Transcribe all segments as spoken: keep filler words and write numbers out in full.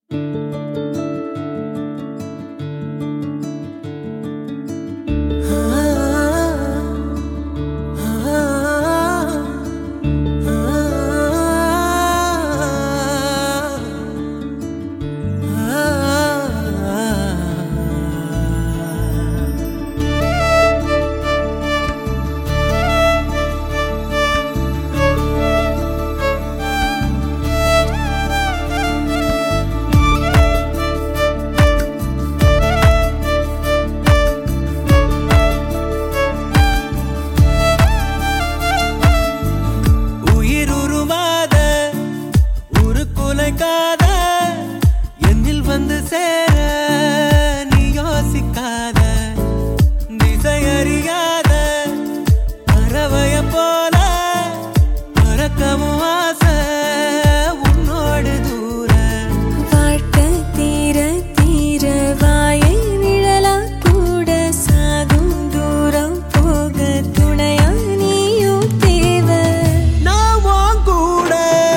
என்னில் வந்து சேர நீ யோசிக்காத திசையறியாத பறவைய போல பறக்கவும் ஆசை உன்னோடு தூர வாழ்க்கை தீர தீர வாயை நிழலா கூட சாகும் தூரம் போக துணையா நீயும் தேவை நான் உன் கூட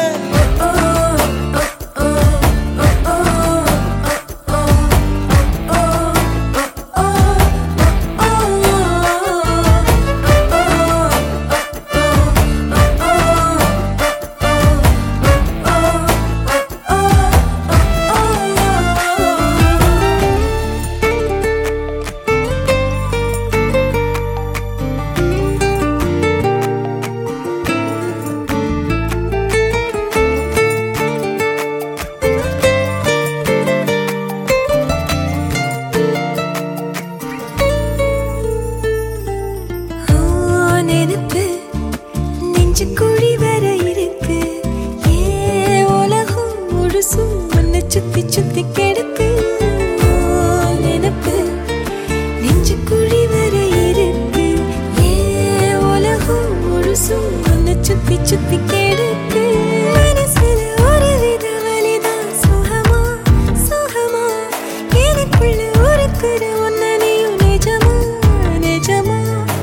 நெருப்பு நெஞ்சு குழி வர இருக்கு ஏ உலகம் முழுசும் உன்னை சுத்தி சுத்தி கிடக்கு நெருப்பு நெஞ்சு குழி வர இருக்கு ஏ உலகம் முழுசும் உன்னை சுத்தி சுத்தி கிடக்கு மனசுல ஒரு வித வலிதான் சுகமா சுகமா எனக்குள்ள ஒருக்குற உன்னை நீயும் நிஜமா நிஜமா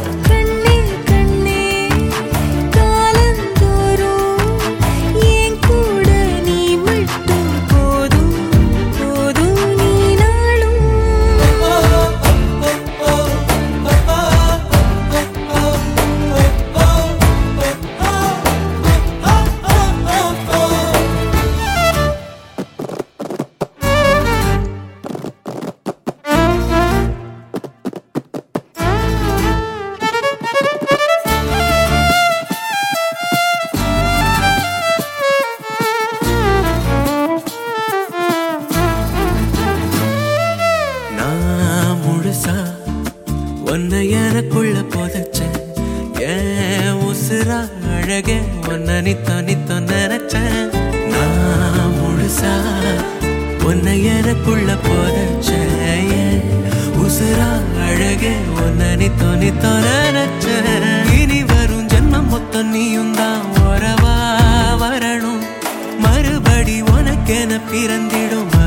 உன்னை எனக்குள்ள புதைச்சேன் ஏன் உசுரா அழகே உன்னை நித்த நித்த நினைச்சேன் நான் முழுசா உன்னை எனக்குள்ள புதைச்சேன் ஏன் உசுரா அழகே உன்னை நித்த நித்த நினைச்சேன் இனி வரும் ஜென்மம் மொத்தம் நீயும் தான் உறவா வரணும் மறுபடி உனக்கென பிறந்திடும்